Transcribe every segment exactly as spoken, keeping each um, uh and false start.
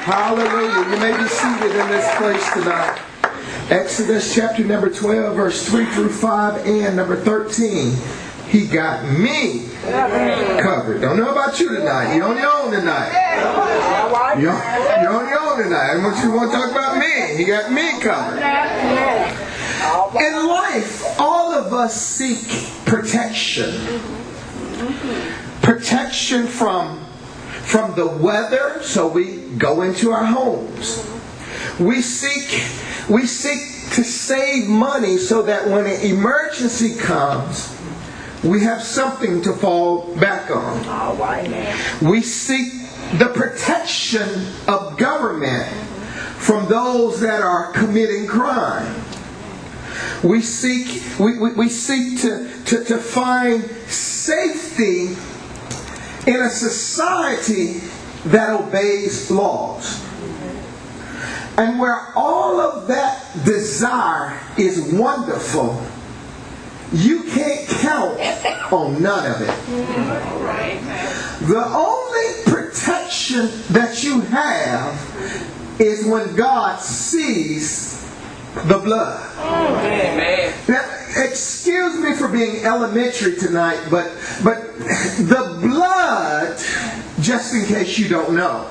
Hallelujah. You may be seated in this place tonight. Exodus chapter number twelve, verse three through five and number thirteen. He got me covered. Don't know about you tonight. You're on your own tonight. You're, you're on your own tonight. I want you to want to talk about me. He got me covered. In life, all of us seek protection. Protection from, from the weather, so we go into our homes. We seek, we seek to save money so that when an emergency comes, we have something to fall back on. We seek the protection of government from those that are committing crime. We seek we, we, we seek to, to, to find safety in a society that obeys laws. And where all of that desire is wonderful, you can't count on none of it. The only protection that you have is when God sees the blood. Now, excuse me for being elementary tonight, but but the blood, just in case you don't know,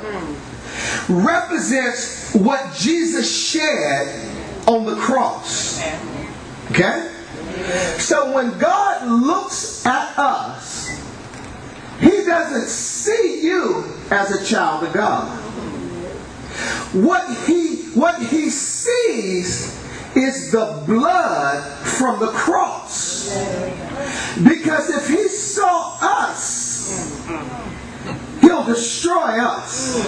represents what Jesus shed on the cross. Okay? So when God looks at us, He doesn't see you as a child of God. What He, what he sees is the blood from the cross. Because if He saw us, He'll destroy us.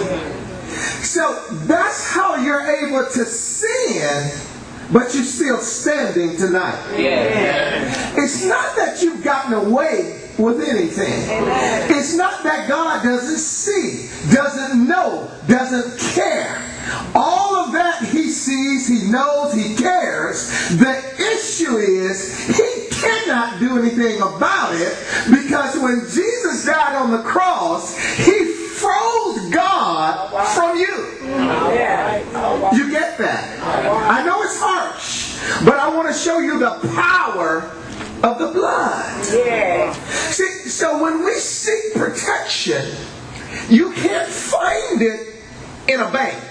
So that's how you're able to sin, but you're still standing tonight. Yeah. It's not that you've gotten away with anything. Amen. It's not that God doesn't see, doesn't know, doesn't care. All of that He sees, He knows, He cares. The issue is He cannot do anything about it, because when Jesus died on the cross, He froze God from you. You get that? I know it's harsh, but I want to show you the power of the blood. Yeah. See, so when we seek protection, you can't find it in a bank.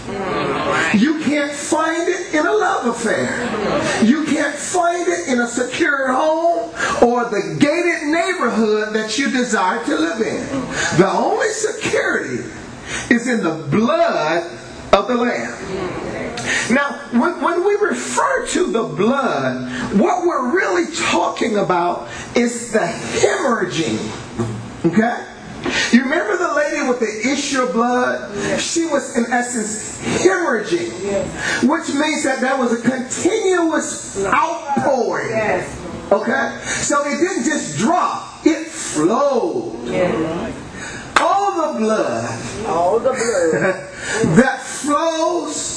You can't find it in a love affair. You can't find it in a secure home or the gated neighborhood that you desire to live in. The only security is in the blood of the Lamb. Now, when, when we refer to the blood, what we're really talking about is the hemorrhaging. Okay? You remember the lady with the issue of blood? Yes. She was in essence hemorrhaging, yes. Which means that there was a continuous outpouring. Yes. Okay? So it didn't just drop, it flowed. Yes. All the blood, all the blood that flows,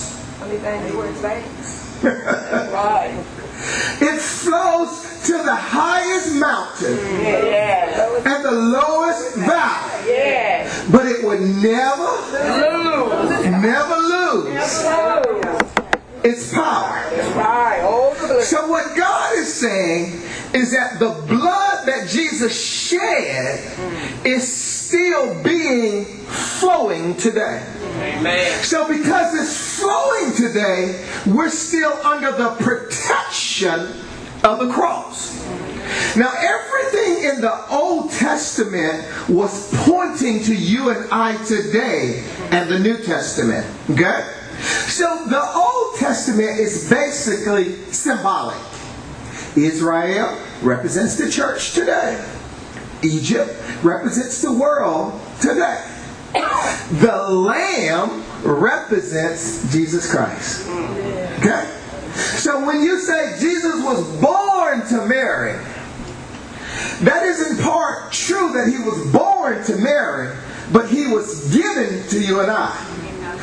right. It flows to the highest mountain, yeah. And the lowest valley, yeah. But it would never lose, never lose, never lose. Its power. So what God is saying is that the blood that Jesus shed is still being flowing today. Amen. So because it's flowing today, we're still under the protection of the cross. Now everything in the Old Testament was pointing to you and I today and the New Testament. Okay? So the Old Testament is basically symbolic. Israel represents the church today. Egypt represents the world today. The Lamb represents Jesus Christ. Okay? So when you say Jesus was born to Mary, that is in part true that He was born to Mary, but He was given to you and I.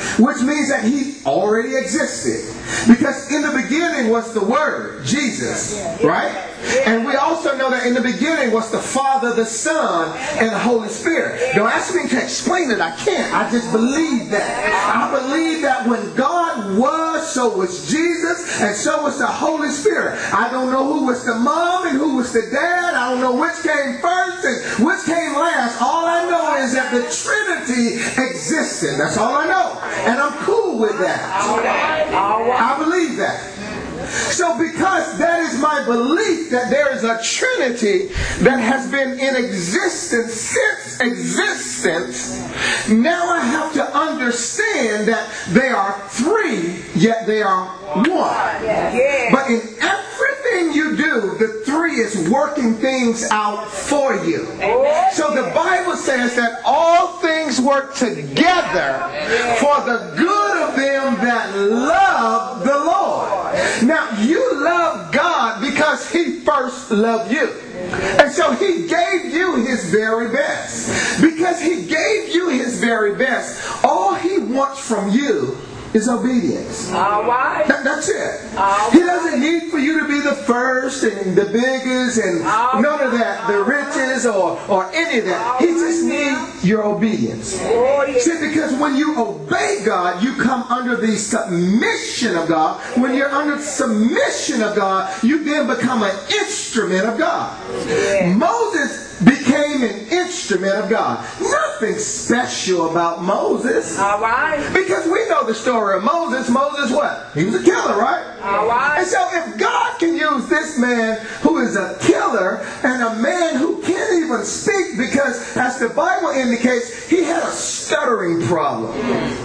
which means that he already existed. Because in the beginning was the Word, Jesus, right? And we also know that in the beginning was the Father, the Son, and the Holy Spirit. Don't ask me to explain it. I can't. I just believe that. I believe that when God was, so was Jesus, and so was the Holy Spirit. I don't know who was the mom and who was the dad. I don't know which came first and which came last. All I know is that the Trinity existed. That's all I know. And I'm cool with that. I believe that. So because that is my belief that there is a Trinity that has been in existence since existence, now I have to understand that they are three, yet they are one. But in everything you do, the three is working things out for you. So the Bible says that all things work together for the good of them that love the Lord. Now, you love God because He first loved you. And so He gave you His very best. Because He gave you His very best, all He wants from you is obedience. All right. That, that's it. All he doesn't need for you to be the first and the biggest and All none of that, the riches or, or any of that. He just needs your obedience. Oh, yeah. See, because when you obey God, you come under the submission of God. When you're under submission of God, you then become an instrument of God. Yeah. Moses became an instrument of God. Nothing special about Moses. All right. Because we know the story of Moses. Moses what? He was a killer, right? All right. And so if God can use this man who is a killer and a man who can't even speak because, as the Bible indicates, he had a stuttering problem.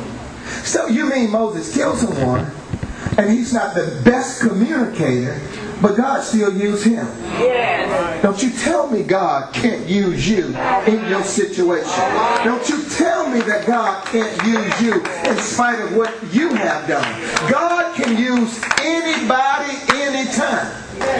So you mean Moses killed someone and he's not the best communicator, but God still used him. Yes. Don't you tell me God can't use you in your situation. Don't you tell me that God can't use you in spite of what you have done. God can use anybody, anytime.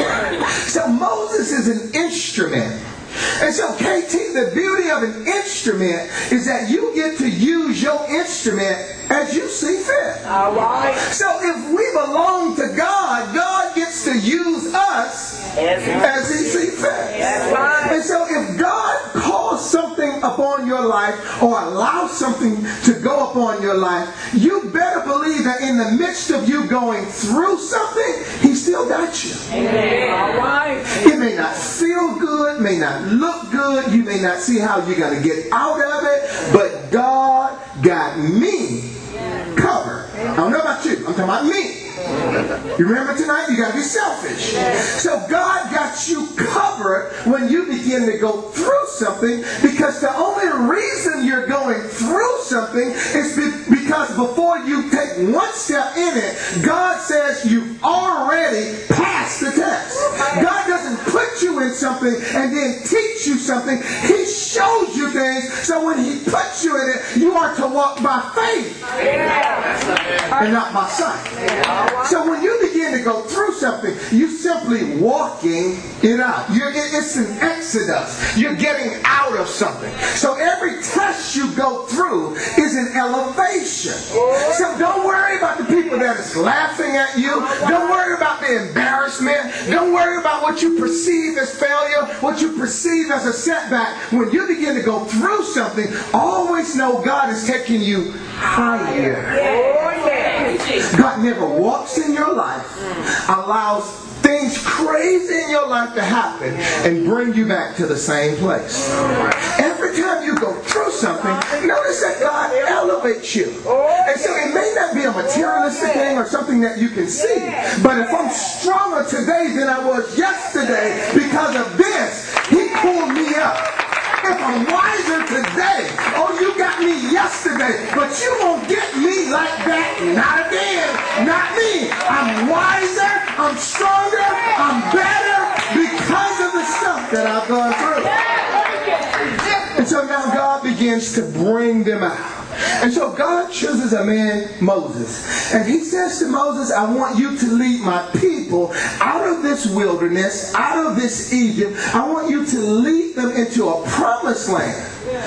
So Moses is an instrument. And so, K T, the beauty of an instrument is that you get to use your instrument as you see fit. All right. So if we belong to God, God gets to use us as He sees fit. That's right. And so if God calls something upon your life or allows something to go upon your life, you better believe that in the midst of you going through something, He still got you. Amen. All right. It may not feel good, may not look good, you may not see how you're going to get out of it, but God got me covered. I don't know about you, I'm talking about me. You remember tonight? You got to be selfish. So God got you covered when you begin to go through something, because the only reason you're going through something is be- because before you take one step in it, God says you've already passed the test. God doesn't put you in something and then teach you something. He shows you things, so when He puts you in it, you are to walk by faith and not by sight. So when you begin to go through something, you're simply walking it out. You're, it's an exodus. You're getting out of something. So every test you go through is an elevation. So don't worry about the people that is laughing at you. Don't worry about the embarrassment. Don't worry about what you perceive as failure, what you perceive as a setback. When you begin to go through something, always know God is taking you higher. God never walks in your life, allows things crazy in your life to happen, and bring you back to the same place. Every time you go through something, notice that God elevates you. And so it may not be a materialistic thing or something that you can see, but if I'm stronger today than I was yesterday because of this, He pulled me up. If I'm wiser today, oh, you got me yesterday, but you won't get me like that. Not again. Not me. I'm wiser. I'm stronger. I'm better because of the stuff that I've gone through. And so now God begins to bring them out. And so God chooses a man, Moses. And He says to Moses, I want you to lead my people out of this wilderness, out of this Egypt. I want you to lead them into a promised land.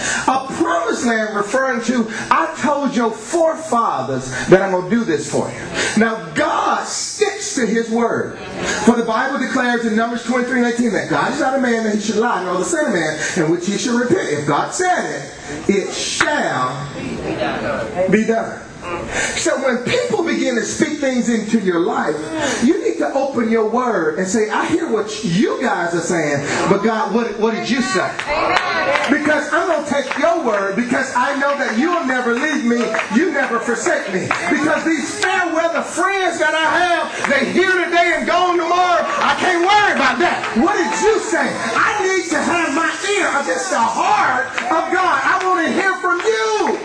A promised land referring to, I told your forefathers that I'm going to do this for you. Now, God sticks to his word. For the Bible declares in Numbers twenty-three and eighteen that God is not a man that he should lie, nor the son of man in which he should repent. If God said it, it shall be done. So when people begin to speak things into your life, you need to open your word and say, I hear what you guys are saying, but God, what, what did you say? Because I'm going to take your word, because I know that you'll never leave me, you never forsake me. Because these fair weather friends that I have, they here today and gone tomorrow, I can't worry about that. What did you say? I need to have my ear against the heart of God. I want to hear from you.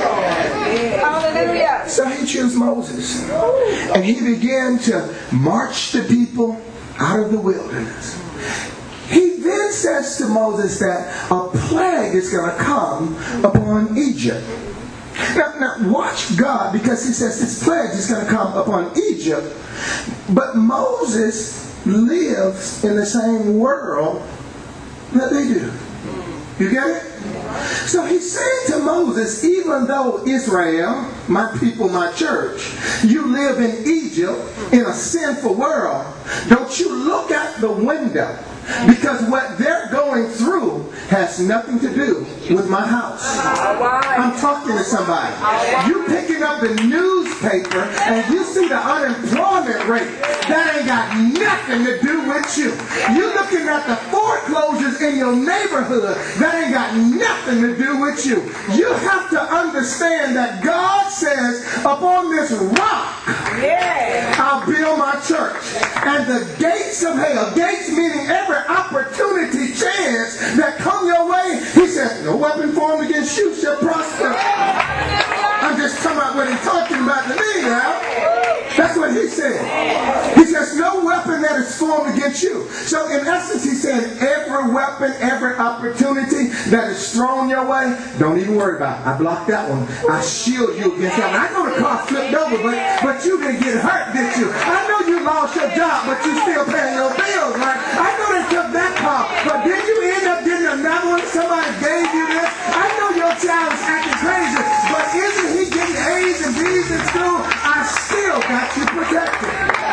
Hallelujah. So he chose Moses. And he began to march the people out of the wilderness. He then says to Moses that a plague is going to come upon Egypt. Now, now watch God, because he says this plague is going to come upon Egypt. But Moses lives in the same world that they do. You get it? So he's saying to Moses, even though Israel, my people, my church, you live in Egypt in a sinful world, don't you look out the window, because what they're going through has nothing to do with my house. I'm talking to somebody. You picking up the newspaper and you see the unemployment rate. That ain't got nothing to do with you. You looking at the foreclosures in your neighborhood. That ain't got nothing to do with you. You have to understand that God says, upon this rock, I'll build my church. And the gates of hell, gates meaning every opportunity, chance that come your way, he says, no weapon formed against you shall prosper. I'm just talking about what he's talking about to me now. That's what he said. He says, no weapon that is formed against you. So in essence, he said, every weapon, every opportunity that is thrown your way, don't even worry about it. I blocked that one. I shield you against that one. I know the car flipped over, but, but you didn't get hurt, did you? I know you lost your job, but you still paying your bills, right? I know they took that car, but did you end up getting another one? Somebody gave you this? I know your child is acting crazy, but isn't he getting A's and B's in school? I still got you protected.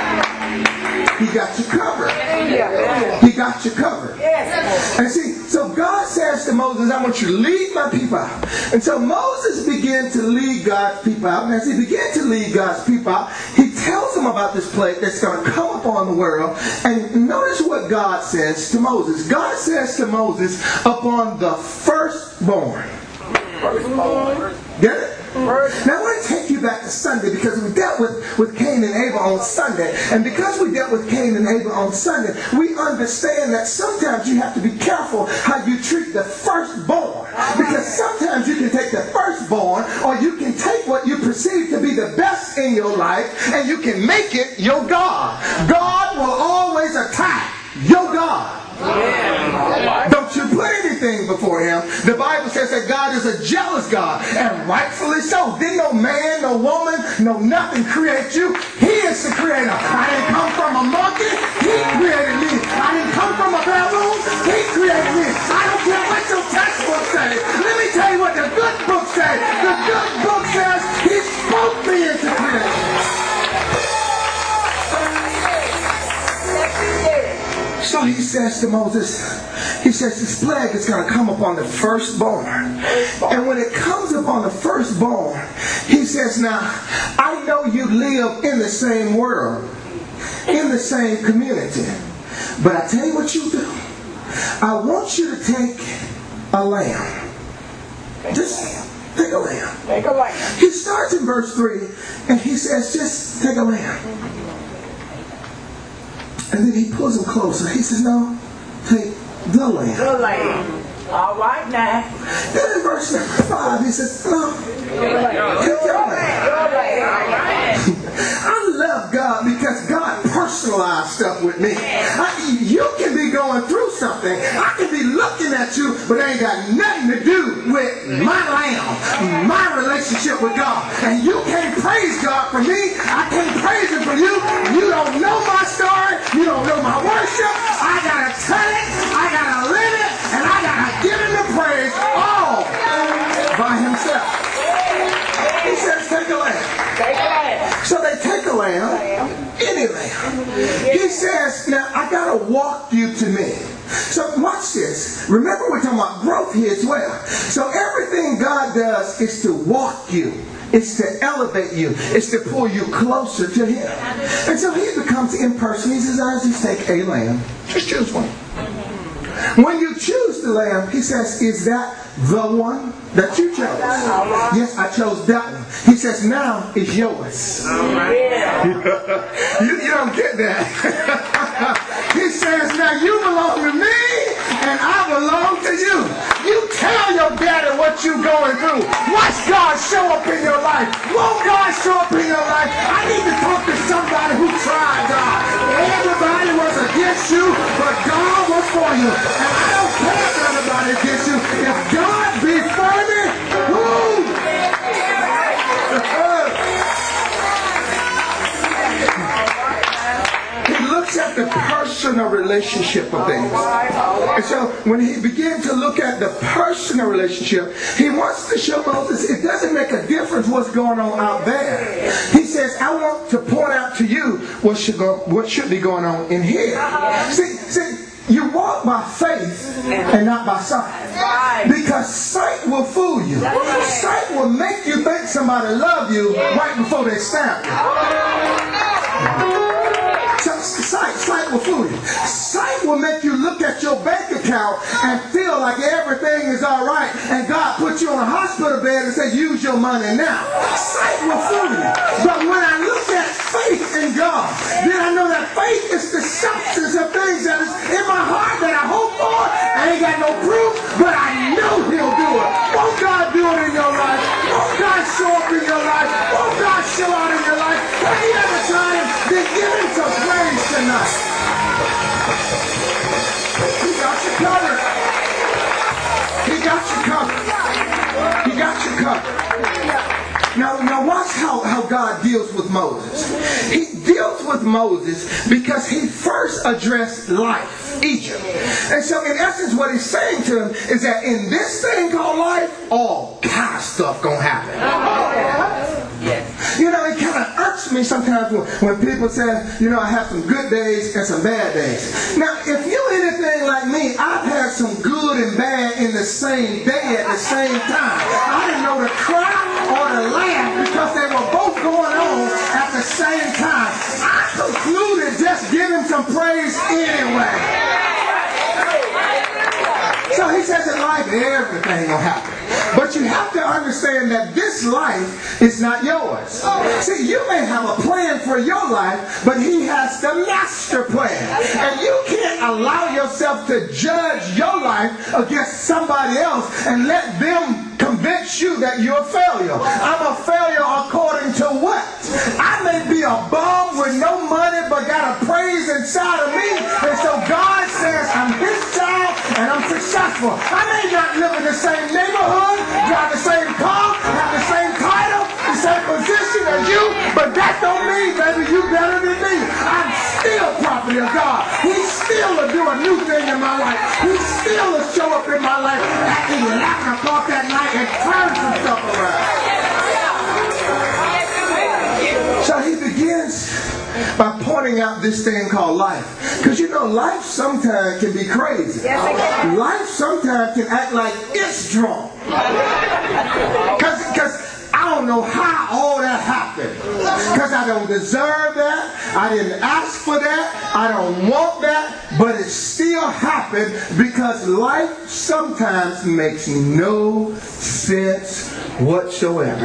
He got you covered. He got you covered. And see, so God says to Moses, I want you to lead my people out. And so Moses began to lead God's people out. And as he began to lead God's people out, he tells them about this plague that's going to come upon the world. And notice what God says to Moses. God says to Moses, upon the firstborn. Firstborn. Get it? Now I want to take you back to Sunday, because we dealt with, with Cain and Abel on Sunday. And because we dealt with Cain and Abel on Sunday, we understand that sometimes you have to be careful how you treat the firstborn. Because sometimes you can take the firstborn, or you can take what you perceive to be the best in your life, and you can make it your God. God will always attack your God. Yeah. Don't you put anything before him. The Bible says that God is a jealous God, and rightfully so. Didn't no man, no woman, no nothing create you. He is the creator. I didn't come from a monkey. He created me. I didn't come from a bedroom. He created me. I don't care what your textbook says. Let me tell you what the good book says. The good book says he spoke me into creation. So he says to Moses, he says this plague is going to come upon the firstborn. And when it comes upon the firstborn, he says, now, I know you live in the same world, in the same community. But I tell you what you do. I want you to take a lamb. Just take a lamb. Take a lamb. He starts in verse three, and he says, just take a lamb. And then he pulls him closer. He says, no, take the lamb. The lamb. All right now. Then in verse number five, he says, no, take your lamb. I love God because God personalized stuff with me. I, you can be going through something. I can be looking at you, but it ain't got nothing to do with my lamb, my relationship with God. And you can't praise God for me. I can't praise him for you. You don't know my story. You don't know my worship. I got to tell it. I got to live it. And I got to give him the praise all a lamb. He says, now I got to walk you to me. So watch this. Remember we're talking about growth here as well. So everything God does is to walk you. It's to elevate you. It's to pull you closer to Him. And so He becomes impersonal. He says, I just take a lamb. Just choose one. When you choose the lamb, He says, is that the one that you chose? Yes, I chose that one. He says, now it's yours. you, you don't get that. He says, now you belong to me and I belong to you. You tell your daddy what you're going through. Watch God show up in your life. Won't God show up in your life? I need to talk to somebody who tried God. Everybody was against you, but God was for you. And I don't care if everybody against you. If God be for me, woo! He looks at the personal relationship of things. And so when he began to look at the personal relationship, he wants to show Moses it doesn't make a difference what's going on out there. He says, I want to point out to you what should go, what should be going on in here. See, see, you walk by faith and not by sight. Because sight will fool you. Sight will make you think somebody loves you right before they stab you. Sight, sight will fool you. Sight will make you look at your bank account and feel like everything is all right, and God put you on a hospital bed and said, use your money now. Sight will fool you. But when I look at faith in God, then I know that faith is the substance of things that is in my heart that I hope for. I ain't got no proof, but I know He'll do it. Won't God do it in your life? Won't God show up in your life? Won't God show out in your life? Have you ever tried Him? Then give Him some praise tonight. He got you covered. He got you covered. He got you covered. Now, now watch how, how God deals with Moses. He deals with Moses because he first addressed life, Egypt. And so in essence what he's saying to him is that in this thing called life, all kind of stuff gonna happen. You know, it kind of irks me sometimes when, when people say, you know, I have some good days and some bad days. Now, if you're anything like me, I've had some good and bad in the same day at the same time. I didn't know to cry or to laugh because they were both going on at the same time. I concluded just give Him some praise anyway. So he says in life, everything will happen. But you have to understand that this life is not yours. See, you may have a plan for your life, but He has the master plan. And you can't allow yourself to judge your life against somebody else and let them convince you that you're a failure. I'm a failure according to what? I may be a bum with no money but got a praise inside of me. And so God says I'm His child and I'm successful. I may not live in the same neighborhood, drive the same car, have the same title, the same position as you, but that don't mean, baby, you better than me. I'm still property of God. He still will do a new thing in my life. He still will show up in my life at eleven o'clock that night and turn some stuff around. So he begins by pointing out this thing called life. Because you know, life sometimes can be crazy. Yes, it can. Life sometimes can act like it's drunk. Because I don't know how all that happened. Because I don't deserve that. I didn't ask for that. I don't want that. But it still happened because life sometimes makes no sense whatsoever.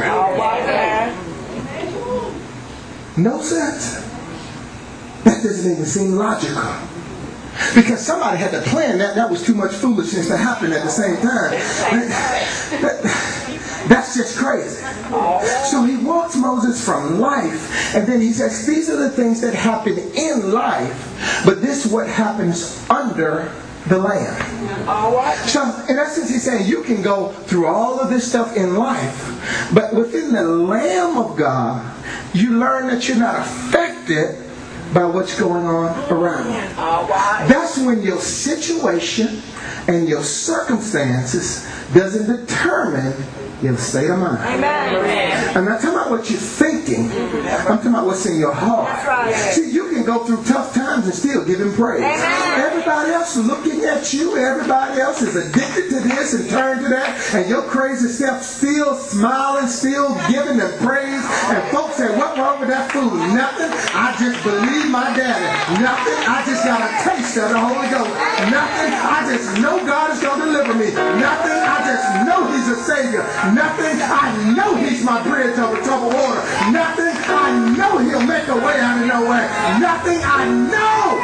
No sense. That doesn't even seem logical. Because somebody had to plan that. That was too much foolishness to happen at the same time. That, that, that's just crazy. So he walks Moses from life, and then he says, these are the things that happen in life, but this is what happens under the Lamb. So in essence he's saying you can go through all of this stuff in life, but within the Lamb of God, you learn that you're not affected by what's going on around you. That's when your situation and your circumstances doesn't determine your state of mind. Amen. I'm not talking about what you're thinking. I'm talking about what's in your heart. That's right. See, you can go through tough times and still give him praise. Amen. Everybody else is looking at you. Everybody else is addicted to this and turned to that. And your crazy self still smiling, still giving them praise. And folks say, what wrong with that food? Nothing. I just believe my daddy. Nothing. I just got a taste of the Holy Ghost. Nothing. I just know God is going to deliver me. Nothing. I just know he's a Savior. Nothing. I know he's my bridge over troubled water. Nothing. I know he'll make a way out of no way. Nothing. I know.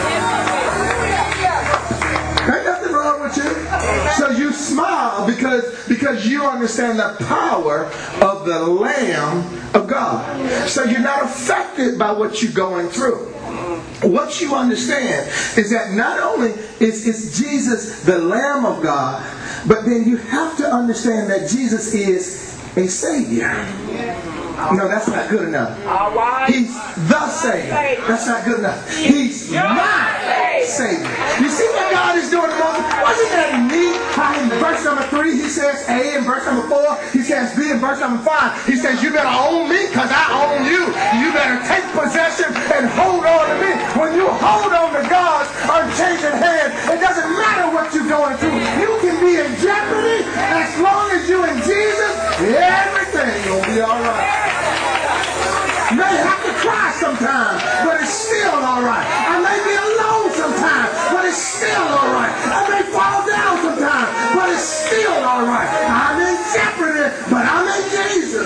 Ain't nothing wrong with you. So you smile because, because you understand the power of the Lamb of God. So you're not affected by what you're going through. What you understand is that not only is, is Jesus the Lamb of God, but then you have to understand that Jesus is a Savior. No, that's not good enough. He's the Savior. That's not good enough. He's my Savior. You see what God is doing? Wasn't that neat? How in verse number three he says A, in verse number four he says B, in verse number five he says you better own me because I own you. You better take possession and hold on to me. When you hold on to God's unchanging hand, it doesn't matter what you're going through. You can be in jeopardy as long as you in Jesus. Everything will be all right. You may have to cry sometimes, but it's still all right. I may be alone sometimes, but it's still all right. I may fall down sometimes, but it's still all right. I'm in jeopardy, but I'm in Jesus.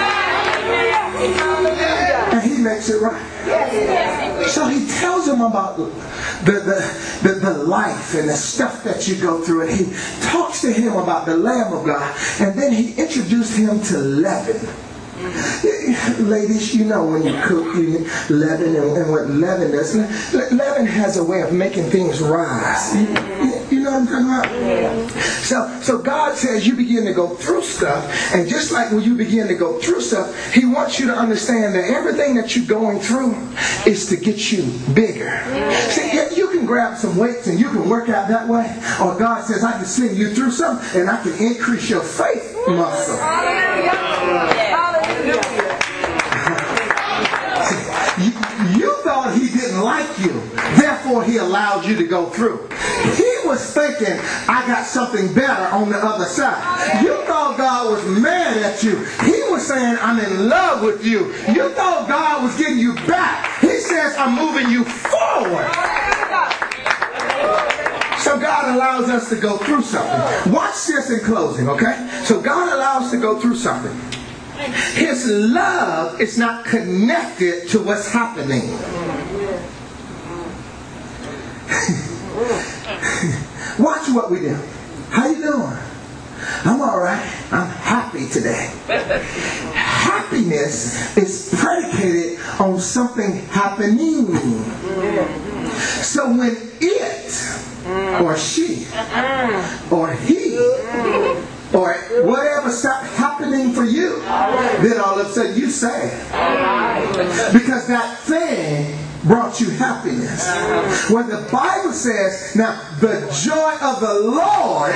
And he makes it right. So he tells him about the, the, the, the life and the stuff that you go through. And he talks to him about the Lamb of God. And then he introduced him to leaven. Ladies, you know when you cook, you leaven, and, and what leaven does. Leaven has a way of making things rise. You, you know what I'm talking about? So, so God says you begin to go through stuff, and just like when you begin to go through stuff, He wants you to understand that everything that you're going through is to get you bigger. See, you can grab some weights and you can work out that way, or God says I can send you through something and I can increase your faith muscle. You, you thought He didn't like you, therefore He allowed you to go through. He was thinking, I got something better on the other side. You thought God was mad at you. He was saying, I'm in love with you. You thought God was getting you back. He says, I'm moving you forward. So God allows us to go through something. Watch this in closing, okay? So God allows us to go through something. His love is not connected to what's happening. Watch what we do. How you doing? I'm all right. I'm happy today. Happiness is predicated on something happening. So when it or she or he or whatever stopped happening for you, then all of a sudden you sad. Because that thing brought you happiness. When the Bible says, now the joy of the Lord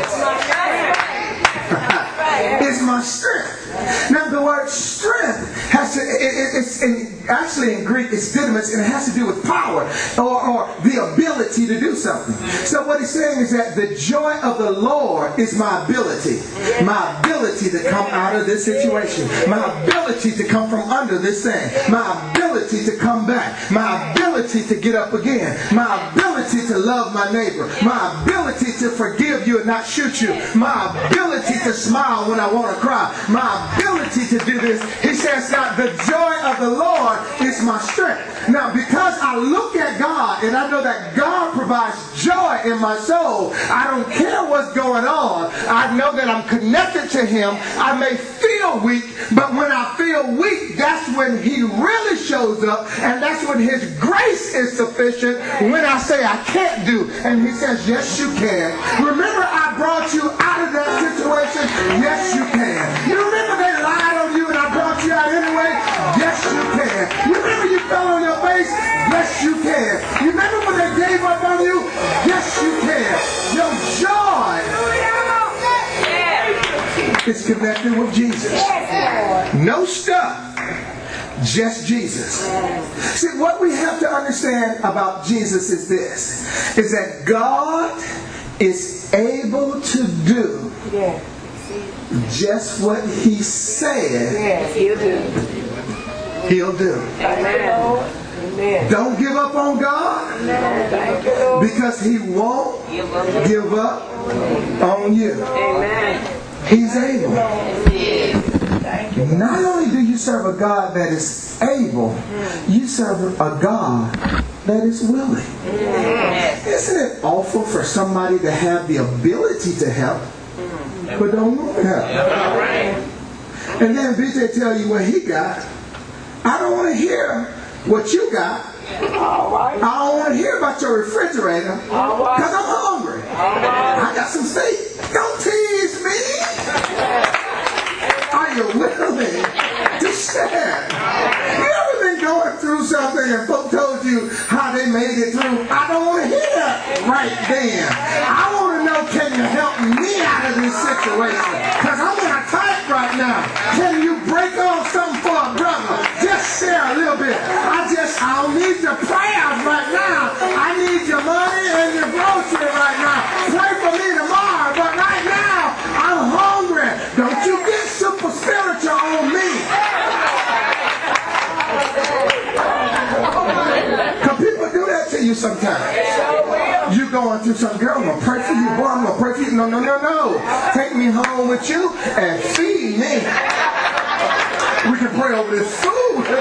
is my strength. Now the word strength has to, it, it, it's in, actually in Greek it's dynamis, and it has to do with power or, or the ability to do something. So what he's saying is that the joy of the Lord is my ability. My ability to come out of this situation. My ability to come from under this thing. My ability to come back. My ability to get up again. My ability to love my neighbor. My ability to forgive you and not shoot you. My ability to smile when I want to cry. My ability to do this. He says now the joy of the Lord is my strength. Now because I look at God and I know that God provides joy in my soul, I don't care what's going on. I know that I'm connected to Him. I may feel weak, but when I feel weak, that's when He really shows up, and that's when His grace is sufficient when I say I can't do. And He says, yes you can. Remember I brought you out of that situation? Yes you can. You remember they lied on you and I brought you out anyway? Yes you can. You remember you fell on your face? Yes you can. You remember when they gave up on you? Yes you can. Your joy is connected with Jesus. No stuff. Just Jesus. See, what we have to understand about Jesus is this, is that God is able to do just what He said He'll do. He'll do. Amen. Don't give up on God, because He won't give up on you. Amen. He's able. Not only do you serve a God that is able, you serve a God that is willing. Isn't it awful for somebody to have the ability to help, but don't want to help? And then B J tell you what he got. I don't want to hear what you got. I don't want to hear about your refrigerator, because I'm hungry. I got some steak. Don't tease me. Are you willing to share? You ever been going through something and folk told you how they made it through? I don't want to hear that right then. I want to know, can you help me out of this situation? Because I'm in a tight right now. Can you break off something for a brother? Just share a little bit. I just, I don't need your prayers right now. I need your money and your grocery right now. Pray for me tomorrow, but right now, I'm hungry. Don't you get super spiritual on me. Because people do that to you sometimes. You going through some girl, I'm going to pray for you. Boy, I'm going to pray for you. No, no, no, no. Take me home with you and feed me. We can pray over this food.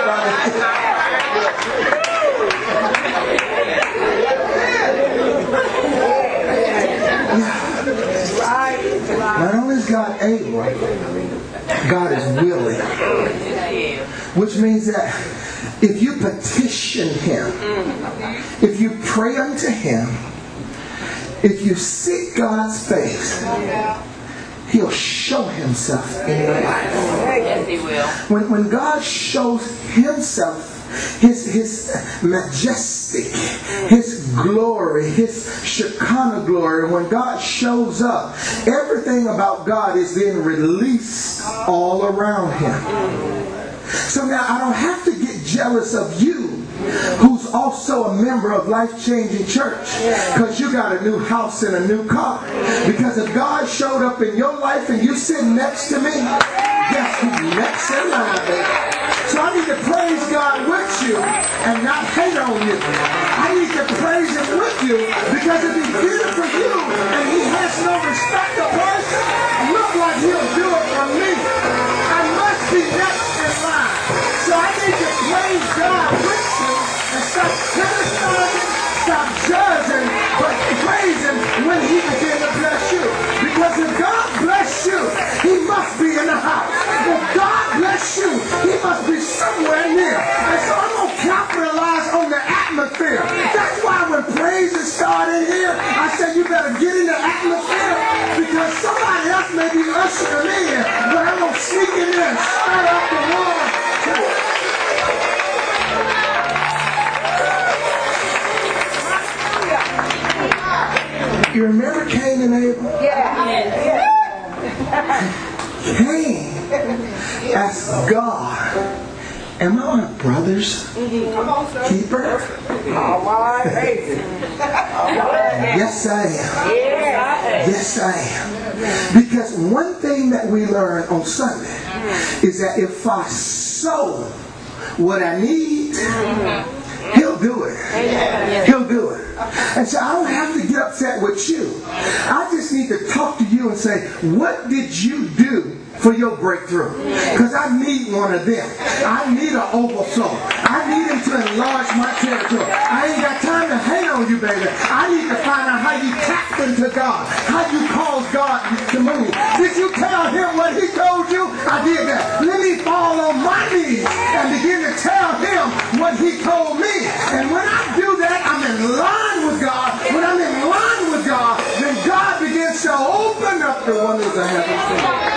Not only is God able, God is willing. Which means that if you petition Him, if you pray unto Him, if you seek God's face, He'll show Himself in your life. Yes, He will. When, when God shows Himself, His, his majestic, His glory, His Shekinah glory, when God shows up, everything about God is then released all around Him. So now I don't have to get jealous of you, who's also a member of Life Changing Church, because you got a new house and a new car. Because if God showed up in your life and you sit next to me, guess who's next in line, baby? So I need to praise God with you and not hate on you. I need to praise Him with you, because if He did it for you and He has no respect of person, look like He'll do it for me. I must be next in line. So I need to praise God with you and stop criticizing, stop judging, but praise Him when He begin to bless you. Because if God bless you, He must be in the house. If God bless you, He must be somewhere near. And so I'm going to capitalize on the atmosphere. That's why when praises start in here, I said you better get in the atmosphere, because somebody else may be ushering them in, but I'm going to sneak in there and start up the wall. You remember Cain and Abel? Yeah. Cain asked God, am I my brother's keeper? Yes, I am. Yes, I am. Because one thing that we learn on Sunday is that if I sow what I need, He'll do it. He'll do it. And so I don't have to get upset with you. I just need to talk to you and say, what did you do for your breakthrough? Because I need one of them. I need an overflow. I need Him to enlarge my territory. I ain't got time to hate on you, baby. I need to find out how you tapped into God. How you caused God to move. Did you tell Him what He told you? I did that. Let me fall on my knees and begin to tell Him what He told me. And when I do that, I'm in line with God. When I'm in line with God, then God begins to open up the wonders of heaven.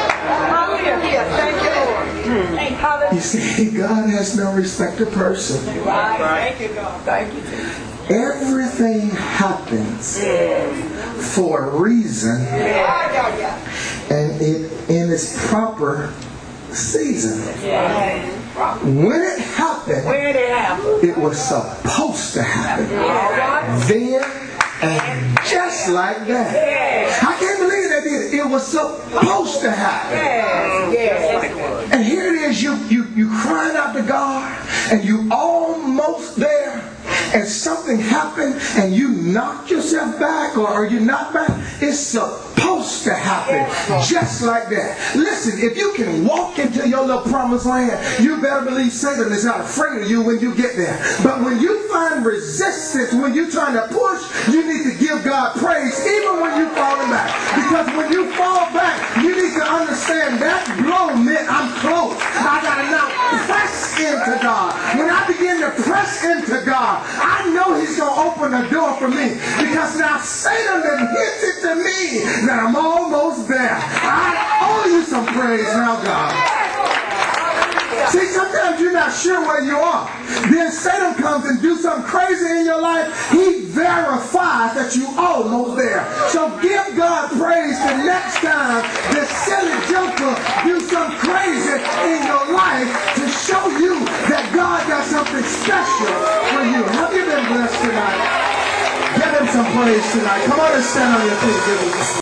You see, God has no respect of person. Thank you, God. Thank you. Everything happens for a reason and it in its proper season. Yeah. When it happened, Where did it happen? it was supposed to happen. Then and just like that. I can't believe they did it. It was supposed to happen. Yes. And here it is, you you you crying out to God, and you almost there, and something happened, and you knocked yourself back, or, or you knocked back. It's supposed to happen, just like that. Listen, if you can walk into your little promised land, you better believe Satan is not afraid of you when you get there. But when you find resistance, when you're trying to push, you need to give God praise, even when you're falling back. Because when you fall back, you need to understand that blow meant I'm close. I got to now press into God. When I begin to press into God, I know He's going to open the door for me. Because now Satan then hits it to me that I'm almost there. I owe you some praise now, God. See, sometimes you're not sure where you are. Then Satan comes and do something crazy in your life. He verifies that you almost there. So give God praise the next time the silly joker do something crazy in your life to show you that God got something special for you. Have you been blessed tonight? Give Him some praise tonight. Come on and stand on your feet.